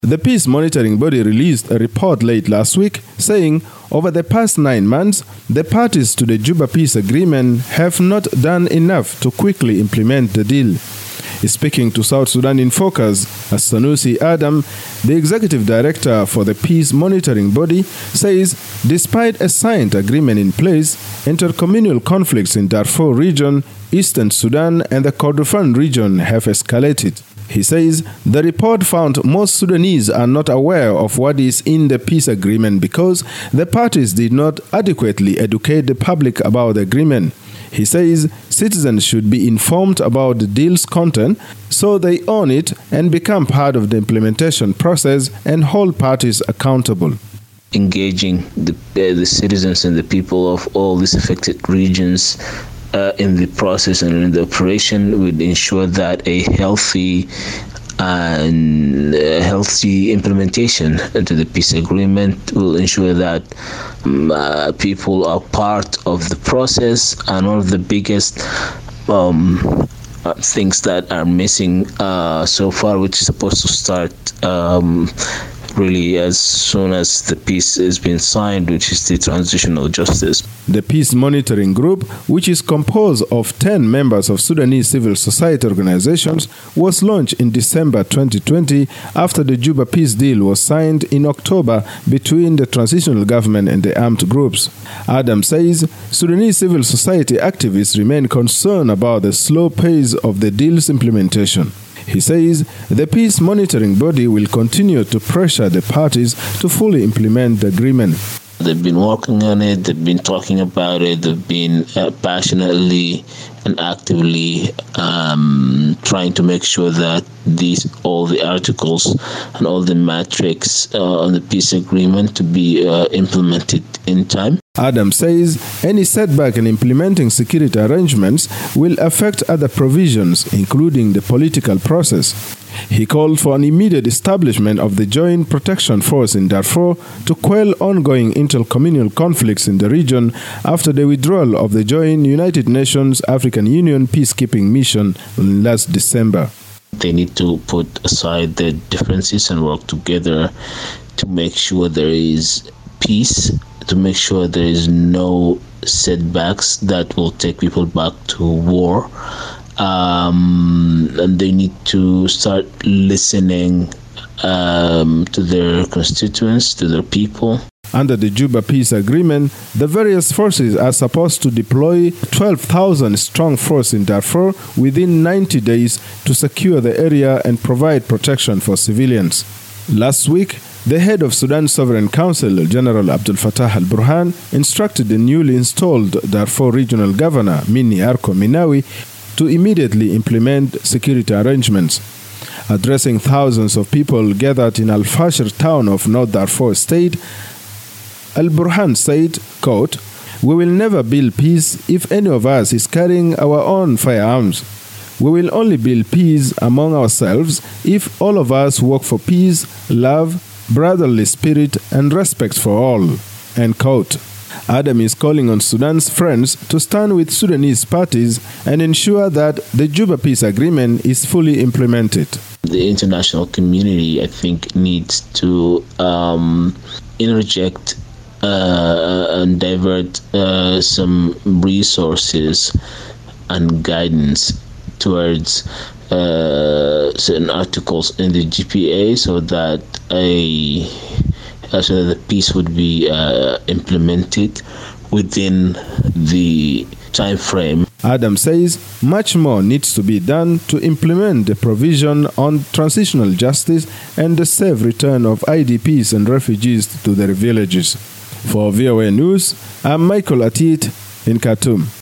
The peace monitoring body released a report late last week saying over the past 9 months, the parties to the Juba Peace Agreement have not done enough to quickly implement the deal. Speaking to South Sudan in Focus, Sanusi Adam, the executive director for the peace monitoring body, says despite a signed agreement in place, intercommunal conflicts in Darfur region, Eastern Sudan and the Kordofan region have escalated. He says the report found most Sudanese are not aware of what is in the peace agreement because the parties did not adequately educate the public about the agreement. He says citizens should be informed about the deal's content so they own it and become part of the implementation process and hold parties accountable. Engaging the citizens and the people of all these affected regions in the process and in the operation would ensure that a healthy implementation into the peace agreement will ensure that people are part of the process. And one of the biggest things that are missing so far, which is supposed to start really as soon as the peace has been signed, which is the transitional justice. The Peace Monitoring Group, which is composed of 10 members of Sudanese civil society organizations, was launched in December 2020 after the Juba Peace Deal was signed in October between the transitional government and the armed groups. Adam says Sudanese civil society activists remain concerned about the slow pace of the deal's implementation. He says the peace monitoring body will continue to pressure the parties to fully implement the agreement. They've been working on it, they've been talking about it, they've been passionately and actively trying to make sure that all the articles and all the metrics on the peace agreement to be implemented in time. Adam says any setback in implementing security arrangements will affect other provisions, including the political process. He called for an immediate establishment of the Joint Protection Force in Darfur to quell ongoing intercommunal conflicts in the region after the withdrawal of the joint United Nations African Union peacekeeping mission last December. They need to put aside their differences and work together to make sure there is peace, to make sure there is no setbacks that will take people back to war. And they need to start listening to their constituents, to their people. Under the Juba Peace Agreement, the various forces are supposed to deploy 12,000 strong force in Darfur within 90 days to secure the area and provide protection for civilians. Last week, the head of Sudan Sovereign Council, General Abdel Fattah al-Burhan, instructed the newly installed Darfur Regional Governor, Minni Arko Minawi, to immediately implement security arrangements. Addressing thousands of people gathered in Al-Fashir town of North Darfur State, Al-Burhan said, quote, "We will never build peace if any of us is carrying our own firearms. We will only build peace among ourselves if all of us work for peace, love, brotherly spirit, and respect for all." End quote. Adam is calling on Sudan's friends to stand with Sudanese parties and ensure that the Juba Peace Agreement is fully implemented. The international community, I think, needs to interject and divert some resources and guidance towards certain articles in the GPA so that the peace would be implemented within the time frame. Adam says much more needs to be done to implement the provision on transitional justice and the safe return of IDPs and refugees to their villages. For VOA News, I'm Michael Atit in Khartoum.